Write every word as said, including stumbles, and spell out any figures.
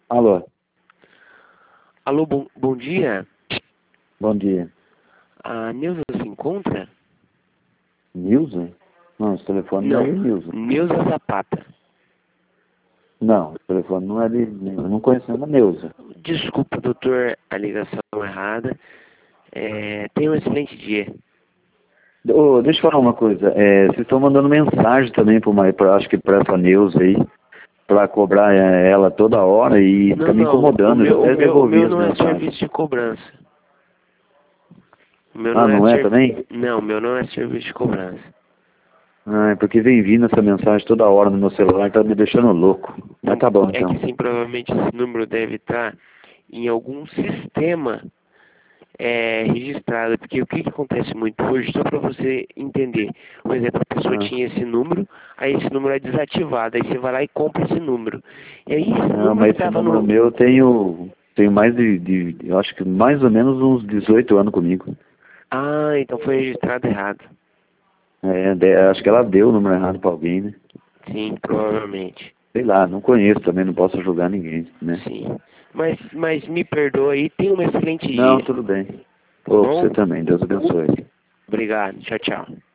Alô, Alô, bom, bom dia. bom dia. A Neuza se encontra? Nilza? Não, esse telefone não é Não, de Nilza. Neuza Zapata. Não, esse telefone não é de Nilza. Não conhecemos a Neuza. Desculpa, doutor, a ligação errada. É, tenha um excelente dia. Ô, deixa eu falar uma coisa. É, vocês estão mandando mensagem também para uma, pra, acho que para essa Neuza aí, para cobrar é, ela toda hora e Não, fica me não, o incomodando. Eu já meu, o até meu, o devolvi meu as não é mensagens. serviço de cobrança. O meu Ah, não é não é ser... também? Não, o meu não é serviço de cobrança. Ah, é porque vem vindo essa mensagem toda hora no meu celular, tá me deixando louco. Mas tá bom, É que então. sim, provavelmente esse número deve estar em algum sistema é, registrado, porque o que, que acontece muito hoje, só para você entender, por exemplo, a pessoa Ah, tinha esse número, aí esse número é desativado, aí você vai lá e compra esse número. E aí esse não, número que mas esse estava número no... meu eu tenho, tenho mais de, de, eu acho que mais ou menos uns dezoito anos comigo. Ah, então foi registrado errado. É, de- acho que ela deu o número errado pra alguém, né? Sim, provavelmente. Sei lá, não conheço também, não posso julgar ninguém, né? Sim. Mas, mas me perdoa aí, tenha um excelente Não, dia, tudo bem. tá Ô, pra bom? você também, Deus abençoe. Obrigado, tchau, tchau.